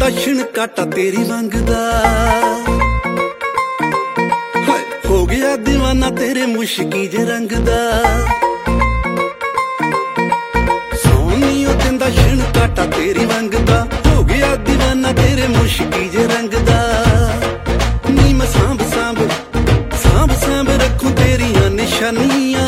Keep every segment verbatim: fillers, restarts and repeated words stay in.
ਦਿੰਦਾ ਛਿਣ ਕਾਟਾ ਤੇਰੀ ਰੰਗ ਦਾ। ਹੋ ਗਿਆ دیਵਾਨਾ ਤੇਰੇ ਮੁਸ਼ਕੀ ਜੇ ਰੰਗ ਦਾ। ਸੋਹਣੀ ਉਹ ਦਿੰਦਾ ਛਿਣ ਕਾਟਾ ਤੇਰੀ ਰੰਗ ਦਾ। ਹੋ ਗਿਆ دیਵਾਨਾ ਤੇਰੇ ਮੁਸ਼ਕੀ ਜੇ ਰੰਗ ਦਾ। ਨੀ ਮੈਂ ਸਾਂਭ ਸਾਂਭ ਸਾਂਭ ਸਾਂਭ ਰੱਖੂ ਤੇਰੀਆਂ ਨਿਸ਼ਾਨੀਆਂ।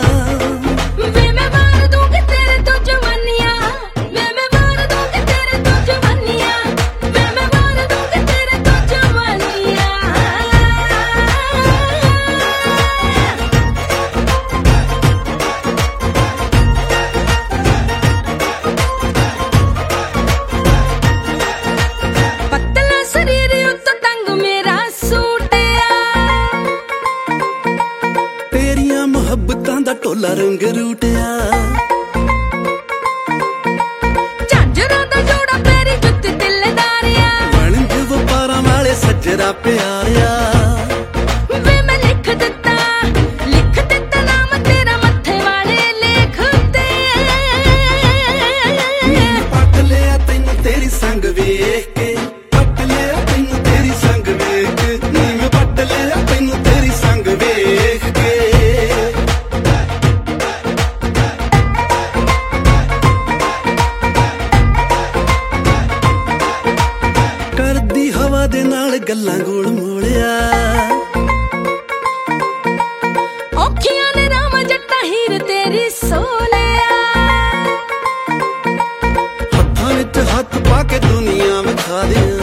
ਮੁਹੱਬਤਾਂ ਦਾ ਢੋਲਾ ਰੰਗ ਰੂਟਿਆ। ਝਾਂਜਰਾਂ ਦਾ ਜੋੜਾ ਪੈਰੀ ਜੁੱਤੀ ਦਿਲਦਾਰਿਆ। ਵਣਜ ਵਪਾਰਾਂ ਵਾਲੇ ਸੱਜਰਾ ਪਿਆਰਿਆ। ਵੇ ਮੈਂ ਲਿਖ ਦਿੱਤਾ ਲਿਖ ਦਿੱਤਾ ਨਾਮ ਤੇਰਾ ਮੱਥੇ ਵਾਲੇ ਲੇਖ ਉੱਤੇ। ਪੱਟ ਲਿਆ ਤੈਨੂੰ ਤੇਰੀ ਸੰਗ ਵੇਖ ਕੇ। ਪੱਟ ਲਿਆ ਤੈਨੂੰ ਤੇਰੀ ਸੰਗ ਵੇਖ ਕੇ। ਨੀ ਮੈਂ ਪੱਟ ਲਿਆ ਤੈਨੂੰ ਤੇਰੀ ਸੰਗ ਵੇਖ ਕੇ। ਕਰਦੀ ਹਵਾ ਦੇ ਨਾਲ ਗੱਲਾਂ ਗੋਲ ਮੋਲਿਆ। ਔਖੀਆਂ ਨੇ ਰਾਮ ਜੱਟਾਂ ਹੀਰ ਤੇਰੀ ਸੋਲਿਆ। ਹੱਥਾਂ ਵਿੱਚ ਹੱਥ ਪਾ ਕੇ ਦੁਨੀਆ ਵਿਖਾ ਦੇ।